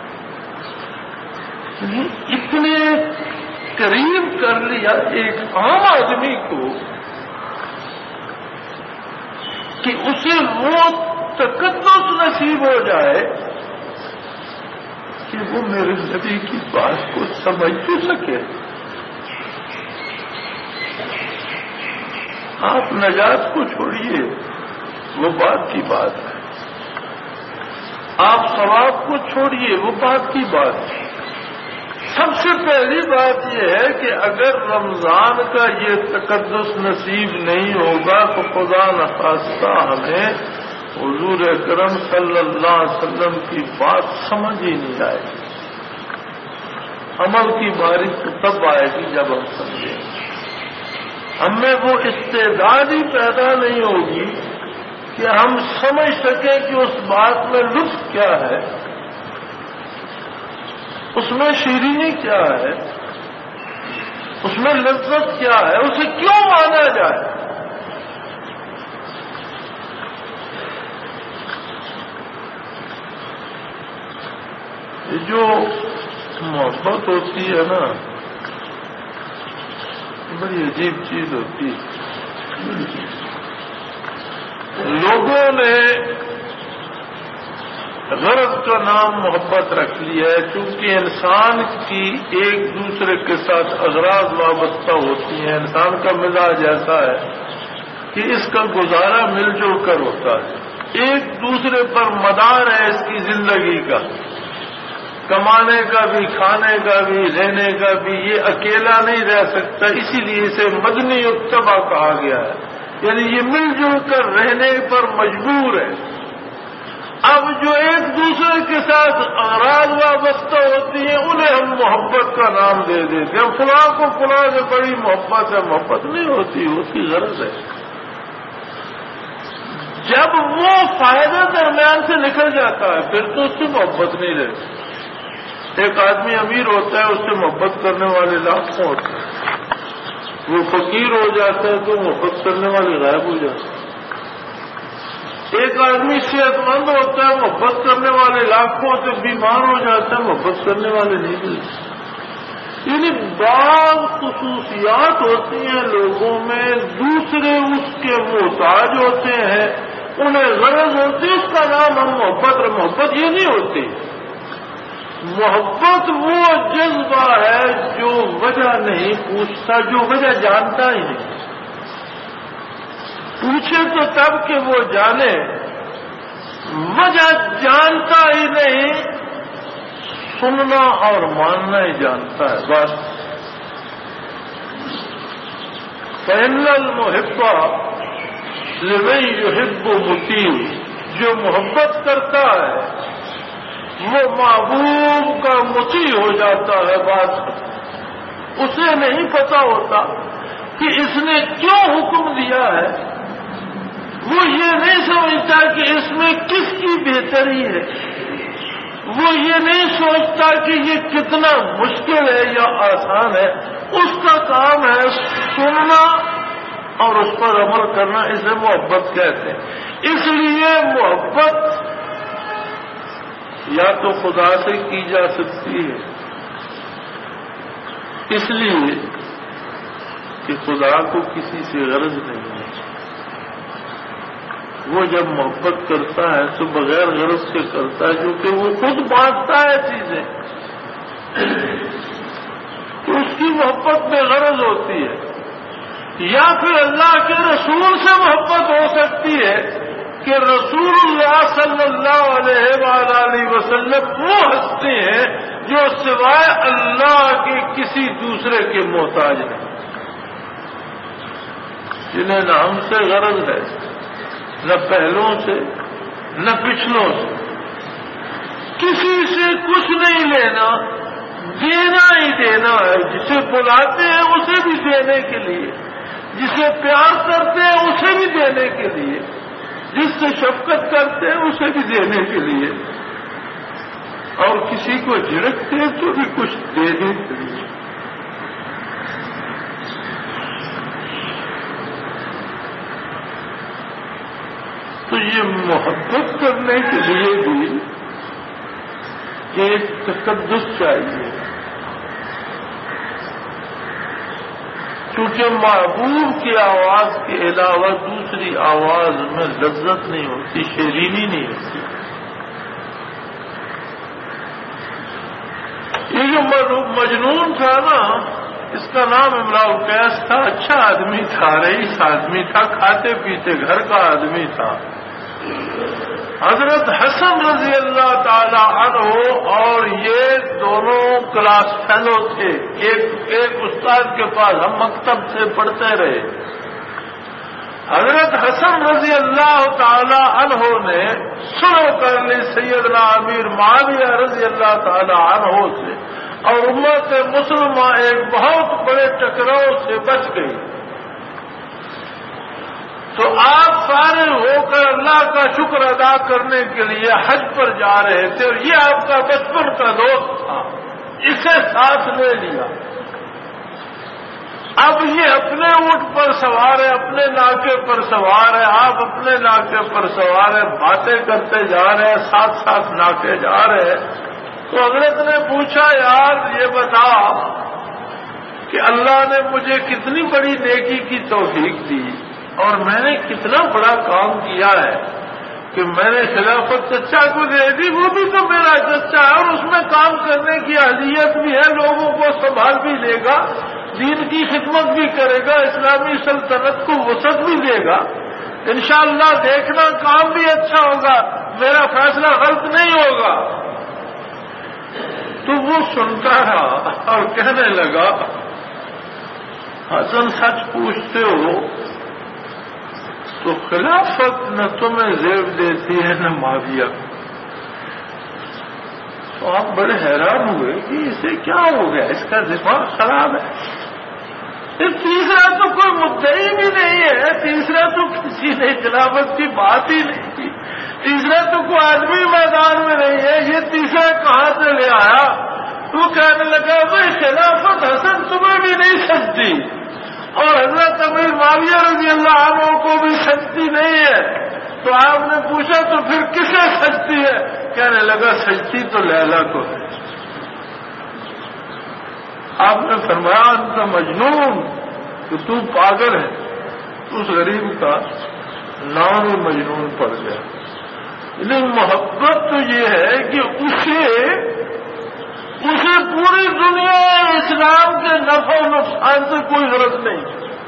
اتنے قریب کر لیا ایک عام آدمی کو کہ اسے وہ تقدس نصیب ہو جائے کہ وہ میرے نبی کی بات کو سمجھ تو سکے. آپ نجات کو چھوڑیے، وہ بات کی بات ہے. آپ ثواب کو چھوڑیے، وہ بات کی بات ہے. سب سے پہلی بات یہ ہے کہ اگر رمضان کا یہ تقدس نصیب نہیں ہوگا تو خدا نخواستہ ہمیں حضور اکرم صلی اللہ علیہ وسلم کی بات سمجھ ہی نہیں آئے گی. عمل کی باری تو تب آئے گی جب ہم سمجھیں گے. ہمیں وہ استعداد ہی پیدا نہیں ہوگی کہ ہم سمجھ سکیں کہ اس بات میں لطف کیا ہے، اس میں شیرینی کیا ہے، اس میں لذت کیا ہے، اسے کیوں مانا جائے. یہ جو محبت ہوتی ہے نا، بڑی عجیب چیز ہوتی ہے. لوگوں نے غرض کا نام محبت رکھ لیا ہے، کیونکہ انسان کی ایک دوسرے کے ساتھ اغراض وابستہ ہوتی ہیں. انسان کا مزاج ایسا ہے کہ اس کا گزارا مل جل کر ہوتا ہے. ایک دوسرے پر مدار ہے اس کی زندگی کا، کمانے کا بھی، کھانے کا بھی، رہنے کا بھی، یہ اکیلا نہیں رہ سکتا، اسی لیے اسے مدنی اتباع کہا گیا ہے، یعنی یہ مل جل کر رہنے پر مجبور ہے۔ اب جو ایک دوسرے کے ساتھ اغراض وابستہ ہوتی ہیں انہیں ہم محبت کا نام دے دیتے ہیں، فلاں کو فلاں سے بڑی محبت ہے، محبت نہیں ہوتی، ہوتی غرض ہے۔ جب وہ فائدہ درمیان سے نکل جاتا ہے پھر تو اس سے محبت نہیں رہتی۔ ایک آدمی امیر ہوتا ہے، اس سے محبت کرنے والے لاکھوں ہوتے ہیں، وہ فقیر ہو جاتا ہے تو محبت کرنے والے غائب ہو جاتے ہیں۔ ایک آدمی صحت مند ہوتا ہے، محبت کرنے والے لاکھوں سے، بیمار ہو جاتا ہے، محبت کرنے والے نہیں ملتے۔ یعنی بعض خصوصیات ہوتی ہیں لوگوں میں، دوسرے اس کے محتاج ہوتے ہیں، انہیں غرض ہوتی ہے، اس کا نام ہم محبت اور محبت یہ نہیں ہوتی۔ محبت وہ جذبہ ہے جو وجہ نہیں پوچھتا، جو وجہ جانتا ہی نہیں، پوچھے تو تب کہ وہ جانے، وجہ جانتا ہی نہیں، سننا اور ماننا ہی جانتا ہے بس۔ فإن المحب لمن يحب مطیع، جو محبت کرتا ہے وہ محبوب کا مطیع ہو جاتا ہے۔ بات اسے نہیں پتا ہوتا کہ اس نے کیوں حکم دیا ہے، وہ یہ نہیں سمجھتا کہ اس میں کس کی بہتری ہے، وہ یہ نہیں سوچتا کہ یہ کتنا مشکل ہے یا آسان ہے، اس کا کام ہے سننا اور اس پر عمل کرنا، اسے محبت کہتے ہیں۔ اس لیے محبت یا تو خدا سے کی جا سکتی ہے، اس لیے کہ خدا کو کسی سے غرض نہیں ہے، وہ جب محبت کرتا ہے تو بغیر غرض سے کرتا ہے، کیونکہ وہ خود بانٹتا ہے چیزیں، تو اس کی محبت میں غرض ہوتی ہے۔ یا پھر اللہ کے رسول سے محبت ہو سکتی ہے کہ رسول اللہ صلی اللہ علیہ وآلہ وسلم وہ ہستی ہیں جو سوائے اللہ کے کسی دوسرے کے محتاج نہیں، جنہیں نہ ہم سے غرض ہے، نہ پہلوں سے نہ پچھلوں سے، کسی سے کچھ نہیں لینا، دینا ہی دینا ہے۔ جسے بلاتے ہیں اسے بھی دینے کے لیے، جسے پیار کرتے ہیں اسے بھی دینے کے لیے، جس سے شفقت کرتے ہیں اسے بھی دینے کے لیے، اور کسی کو جھڑکتے ہیں تو بھی کچھ دینے کے لیے۔ تو یہ محبت کرنے کے لیے بھی ایک تقدس چاہیے، کیونکہ محبوب کی آواز کے علاوہ دوسری آواز میں لذت نہیں ہوتی، شیرینی نہیں ہوتی۔ یہ جو مجنون تھا نا، اس کا نام امراء القیس تھا، اچھا آدمی تھا، رئیس آدمی تھا، کھاتے پیتے گھر کا آدمی تھا۔ حضرت حسن رضی اللہ تعالی عنہ اور یہ دونوں کلاس فیلو تھے، ایک ایک استاد کے پاس ہم مکتب سے پڑھتے رہے۔ حضرت حسن رضی اللہ تعالی عنہ نے سلو کر لی سیدنا امیر معاویہ رضی اللہ تعالی عنہ سے، اور امت مسلمہ ایک بہت بڑے ٹکراؤ سے بچ گئی۔ تو آپ فارغ ہو کر اللہ کا شکر ادا کرنے کے لیے حج پر جا رہے تھے، اور یہ آپ کا بچپن کا دوست تھا، اسے ساتھ لے لیا۔ اب یہ اپنے اونٹ پر سوار ہے، اپنے ناکے پر سوار ہے، آپ اپنے ناکے پر سوار ہے، باتیں کرتے جا رہے ہیں، ساتھ ساتھ ناکے جا رہے ہیں۔ تو حضرت نے پوچھا، یار یہ بتا کہ اللہ نے مجھے کتنی بڑی نیکی کی توفیق دی، اور میں نے کتنا بڑا کام کیا ہے کہ میں نے خلافت چچا کو دے دی، وہ بھی تو میرا چچا ہے، اور اس میں کام کرنے کی اہلیت بھی ہے، لوگوں کو سنبھال بھی لے گا، دین کی خدمت بھی کرے گا، اسلامی سلطنت کو وسعت بھی دے گا، انشاءاللہ دیکھنا کام بھی اچھا ہوگا، میرا فیصلہ غلط نہیں ہوگا۔ تو وہ سنتا رہا اور کہنے لگا حسن سچ پوچھتے ہو تو خلافت نہ تمہیں زیب دیتی ہے نہ معاویہ۔ تو آپ بڑے حیران ہوئے کہ اسے کیا ہو گیا، اس کا دماغ خراب ہے۔ تیسرا تو کوئی مدعی بھی نہیں ہے، تیسرا تو کسی نے خلافت کی بات ہی نہیں کی، تیسرا تو کوئی آدمی میدان میں نہیں ہے، یہ تیسرا کہاں سے لے آیا؟ تو کہنے لگا بھائی خلافت حسن تمہیں بھی نہیں سکتی اور حضرت امیر معاویہ رضی اللہ عنہ کو بھی سجتی نہیں ہے۔ تو آپ نے پوچھا تو پھر کسے سجتی ہے؟ کہنے لگا سجتی تو لیلا کو ہے۔ آپ نے فرمایا انت مجنون کہ تو پاگل ہے۔ اس غریب کا نام ہی مجنون پڑ گیا۔ لیکن محبت تو یہ ہے کہ اسے اسے پوری دنیا اسلام کے نفع و نقصان سے کوئی غرض نہیں،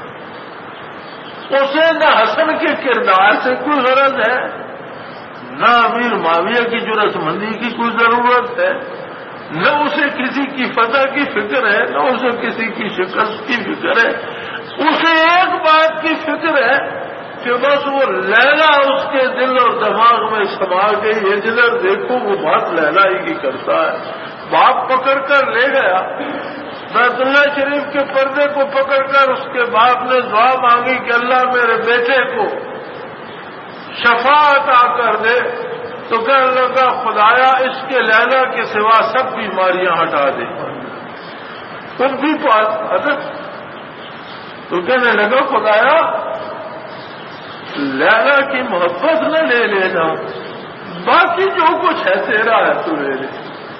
اسے نہ حسن کے کردار سے کوئی غرض ہے، نہ امیر معاویہ کی جرأت مندی کی کوئی ضرورت ہے، نہ اسے کسی کی فتح کی فکر ہے، نہ اسے کسی کی شکست کی فکر ہے۔ اسے ایک بات کی فکر ہے کہ بس وہ لیلا اس کے دل اور دماغ میں سما گئی ہے، جدھر دیکھو وہ بات لیلا ہی کی کرتا ہے۔ باپ پکڑ کر لے گیا بیت اللہ شریف کے پردے کو پکڑ کر، اس کے باپ نے دعا مانگی کہ اللہ میرے بیٹے کو شفا عطا کر دے، تو کہنے لگا خدایا اس کے لیلا کے سوا سب بیماریاں ہٹا دے۔ تم بھی بات تو کہنے لگا خدایا لیلا کی محبت نہ لے لینا، باقی جو کچھ ہے تیرا ہے تو لے لے۔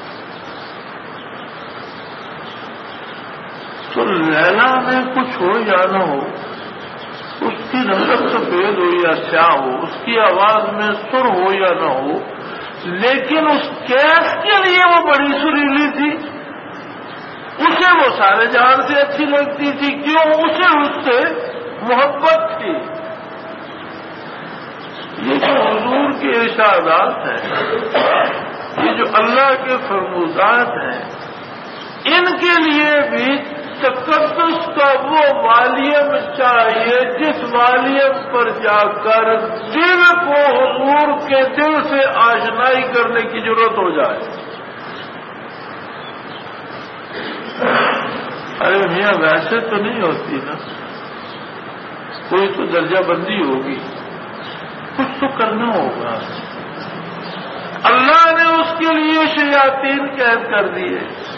تو لیلا میں کچھ ہو یا نہ ہو، اس کی رنگت سفید ہو یا سیاہ ہو، اس کی آواز میں سر ہو یا نہ ہو، لیکن اس کیس کے لیے وہ بڑی سریلی تھی، اسے وہ سارے جہان سے اچھی لگتی تھی۔ کیوں؟ اسے اس سے محبت تھی۔ یہ جو حضور کے ارشادات ہیں، یہ جو اللہ کے فرمودات ہیں، ان کے لیے بھی تقدس کا وہ والیم چاہیے جس والیم پر جا کر دل کو حضور کے دل سے آشنائی کرنے کی ضرورت ہو جائے۔ ارے میاں ویسے تو نہیں ہوتی نا، کوئی تو درجہ بندی ہوگی، کچھ تو کرنا ہوگا۔ اللہ نے اس کے لیے شیاطین قید کر دیے،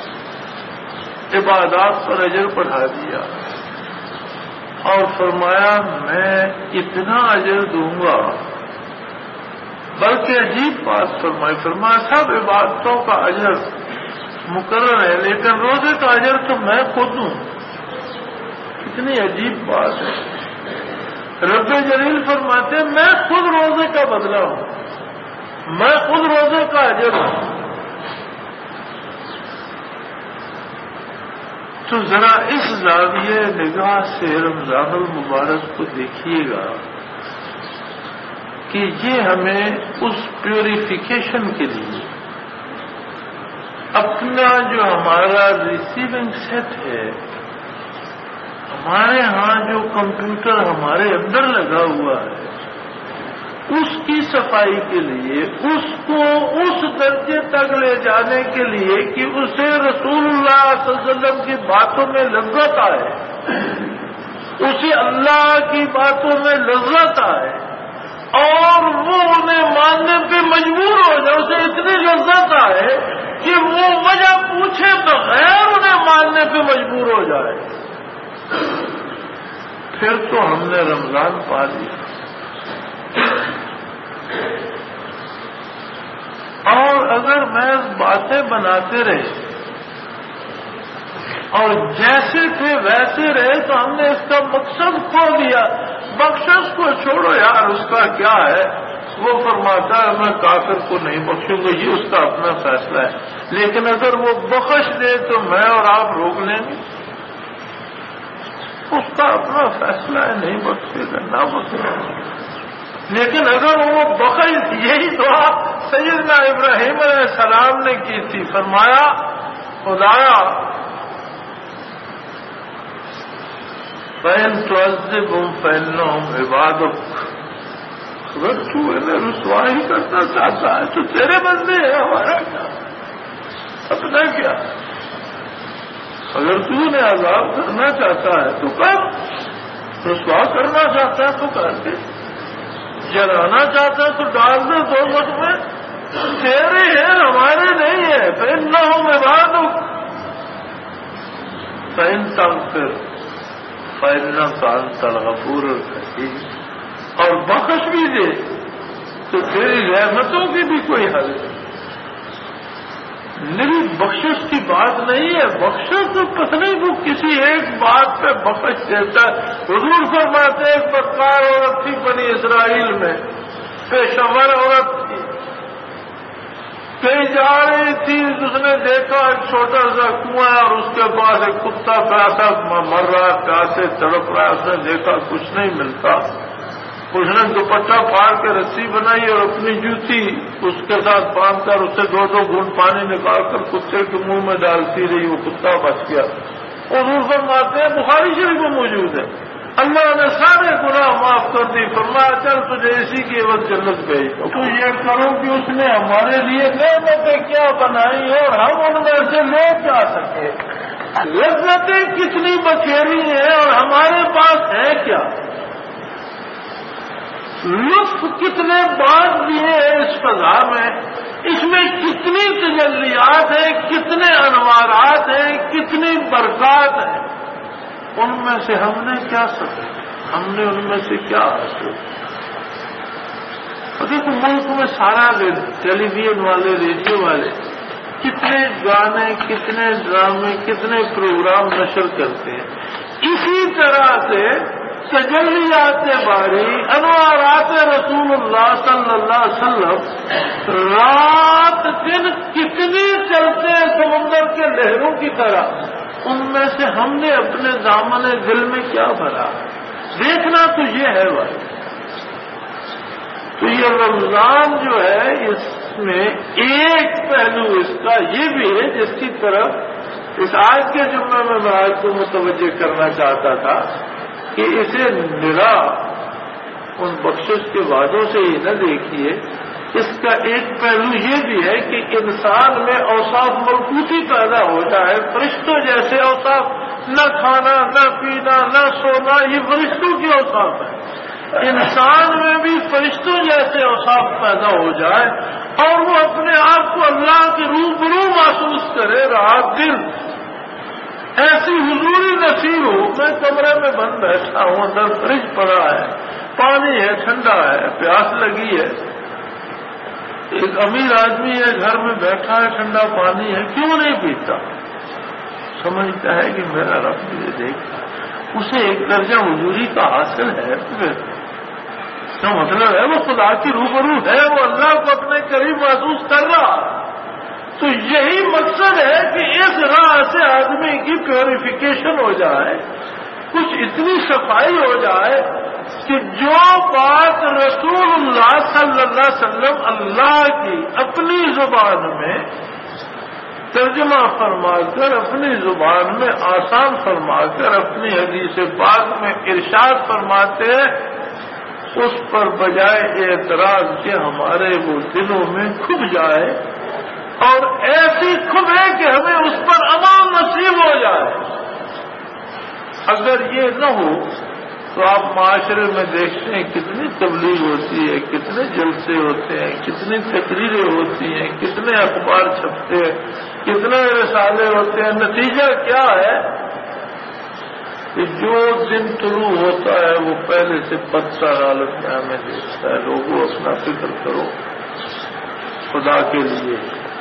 عبادات پر اجر بڑھا دیا اور فرمایا میں اتنا اجر دوں گا، بلکہ عجیب بات فرمائی، فرمایا سب عبادتوں کا اجر مقرر ہے لیکن روزے کا اجر تو میں خود ہوں۔ کتنی عجیب بات ہے۔ رب جلیل فرماتے میں خود روزے کا بدلہ ہوں، میں خود روزے کا اجر ہوں۔ تو ذرا اس زاویے نگاہ سے رمضان المبارک کو دیکھیے گا کہ یہ ہمیں اس پیوریفیکیشن کے لیے اپنا جو ہمارا ریسیونگ سیٹ ہے، ہمارے ہاں جو کمپیوٹر ہمارے اندر لگا ہوا ہے، اس کی صفائی کے لیے، اس کو اس درجے تک لے جانے کے لیے کہ اسے رسول اللہ صلی اللہ علیہ وسلم کی باتوں میں لذت آئے، اسے اللہ کی باتوں میں لذت آئے اور وہ انہیں ماننے پہ مجبور ہو جائے، اسے اتنی لذت آئے کہ وہ وجہ پوچھے بغیر انہیں ماننے پہ مجبور ہو جائے، پھر تو ہم نے رمضان پا لیا۔ اور اگر محض باتیں بناتے رہے اور جیسے تھے ویسے رہے تو ہم نے اس کا مقصد کھو دیا۔ مقصد کو چھوڑو یار، اس کا کیا ہے، وہ فرماتا ہے میں کافر کو نہیں بخشوں گا، یہ اس کا اپنا فیصلہ ہے، لیکن اگر وہ بخش دے تو میں اور آپ روک لیں گے، اس کا اپنا فیصلہ ہے، نہیں بخشے گا نہ بخشے گا۔ لیکن اگر وہ بخل، یہی دعا سیدنا ابراہیم علیہ السلام نے کی تھی، فرمایا خدایا فَإِن تُعَذِّبْهُمْ فَإِنَّهُمْ عِبَادُكَ، اگر تو انہیں رسوا ہی کرنا چاہتا ہے تو تیرے بندے ہیں، ہمارا کیا، اپنا کیا، اگر تو انہیں عذاب کرنا چاہتا ہے تو کر، رسوا کرنا چاہتا ہے تو کر دے، جلانا چاہتا ہے تو ڈال دے دوزخ میں، تیرے ہیں ہمارے نہیں ہے۔ فَإِنَّهُمْ عِبَادُكَ فَإِن تَغْفِرْ فَإِنَّكَ أَنْتَ الْغَفُورُ الرَّحِيمُ، اور بخش بھی دے تو تیری رحمتوں کی بھی کوئی حد نہیں۔ میری بخشش کی بات نہیں ہے، بخشش تو پتہ نہیں وہ کسی ایک بات پہ بخش دیتا ہے۔ حضور فرماتے ایک بدکار عورت تھی بنی اسرائیل میں، پیشور عورت تھی، کہیں جا رہی تھی، اس نے دیکھا ایک چھوٹا سا کنواں اور اس کے پاس ایک کتا پیاسا مر رہا، پیاسے تڑپ رہا، اس نے دیکھا کچھ نہیں ملتا، اس نے دوپٹہ پھاڑ کے رسی بنائی اور اپنی جوتی اس کے ساتھ باندھ کر اسے دو دو گھونٹ پانی نکال کر کتے کے منہ میں ڈالتی رہی، وہ کتا بچ گیا۔ حضور فرماتے ہیں بخاری شریف میں موجود ہے، اللہ نے سارے گناہ معاف کر دی، فرمایا چل تجھے اسی کی عوض جنت بھیجتا ہوں۔ تو یہ کرو کہ اس نے ہمارے لیے نعمتیں کیا بنائی اور ہم ان میں سے لے جا سکے، لذتیں کتنی بکھیری ہیں اور ہمارے پاس ہے کیا، لطف کتنے بانٹ دیے ہیں اس فضا میں، اس میں کتنی تجلیات ہیں، کتنے انوارات ہیں، کتنی برکات ہیں، ان میں سے ہم نے کیا سکے، ہم نے ان میں سے کیا حاصل۔ دیکھو ملک میں سارا ٹیلی ویژن والے، ریڈیو والے کتنے گانے، کتنے ڈرامے، کتنے پروگرام نشر کرتے ہیں، اسی طرح سے تجلیات باری، انوارات رسول اللہ صلی اللہ علیہ وسلم رات دن کتنی چلتے ہیں سمندر کے لہروں کی طرح، ان میں سے ہم نے اپنے دامن دل میں کیا بھرا، دیکھنا تو یہ ہے بھائی۔ تو یہ رمضان جو ہے اس میں ایک پہلو اس کا یہ بھی ہے جس کی طرف اس آج کے جمعے میں میں آج کو متوجہ کرنا چاہتا تھا کہ اسے نرا ان بخشش کے وعدوں سے ہی نہ دیکھیے، اس کا ایک پہلو یہ بھی ہے کہ انسان میں اوصاف ملکوتی پیدا ہو جائے، فرشتوں جیسے اوصاف، نہ کھانا، نہ پینا، نہ سونا، یہ فرشتوں کی اوصاف ہے، انسان میں بھی فرشتوں جیسے اوصاف پیدا ہو جائے اور وہ اپنے آپ کو اللہ کے روبرو محسوس کرے، رات دن ایسی حضوری نصیب ہو۔ میں کمرے میں بند بیٹھا ہوں، اندر فریج پڑا ہے، پانی ہے، ٹھنڈا ہے، پیاس لگی ہے، ایک امیر آدمی ہے گھر میں بیٹھا ہے، ٹھنڈا پانی ہے، کیوں نہیں پیتا؟ سمجھتا ہے کہ میرا رب مجھے دیکھتا ہے، اسے ایک درجہ حضوری کا حاصل ہے، اس کا مطلب ہے وہ خدا کی روبرو ہے، وہ اللہ کو اپنے قریب محسوس کر رہا۔ تو یہی مقصد ہے کہ اس راہ سے آدمی کی پیوریفیکیشن ہو جائے، کچھ اتنی صفائی ہو جائے کہ جو بات رسول اللہ صلی اللہ علیہ وسلم اللہ کی اپنی زبان میں ترجمہ فرما کر، اپنی زبان میں آسان فرما کر، اپنی حدیث پاک میں ارشاد فرماتے ہیں، اس پر بجائے اعتراض کے ہمارے وہ دلوں میں کھب جائے اور ایسی کھبے کہ ہمیں اس پر امان نصیب ہو جائے۔ اگر یہ نہ ہو تو آپ معاشرے میں دیکھتے ہیں کتنی تبلیغ ہوتی ہے، کتنے جلسے ہوتے ہیں، کتنی تقریریں ہوتی ہیں، کتنے اخبار چھپتے ہیں، کتنے رسالے ہوتے ہیں، نتیجہ کیا ہے کہ جو دن طلوع ہوتا ہے وہ پہلے سے بدتر حالت میں ہمیں دیکھتا ہے۔ لوگوں اپنا فکر کرو خدا کے لیے،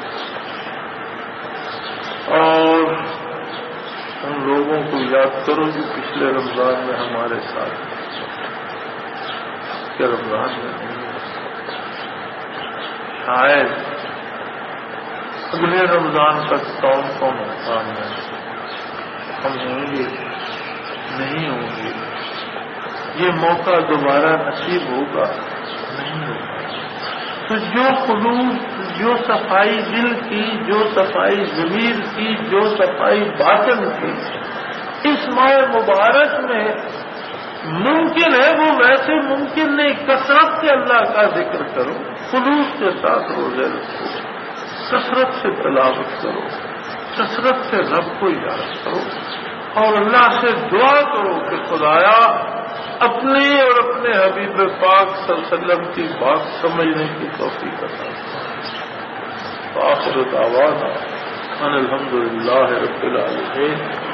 اور ان لوگوں کو یاد کرو جو پچھلے رمضان میں ہمارے ساتھ کے رمضان میں نہیں، شاید اگلے رمضان تک کون کون مقام میں ہم ہوں گے نہیں ہوں گے۔ یہ موقع دوبارہ نصیب ہوگا نہیں ہوتا۔ تو جو خلوص، جو صفائی دل کی، جو صفائی ضمیر کی، جو صفائی باطن کی اس ماہ مبارک میں ممکن ہے، وہ ویسے ممکن نہیں۔ کثرت سے اللہ کا ذکر کرو، خلوص کے ساتھ روزے رکھو، کثرت سے تلاوت کرو، کثرت سے رب کو یاد کرو، اور اللہ سے دعا کرو کہ خدایا اپنی اور اپنے حبیب پاک صلی اللہ علیہ وسلم کی بات سمجھنے کی توفیق عطا فرما۔ آخر دعوانا ان الحمد للہ رب العالمین۔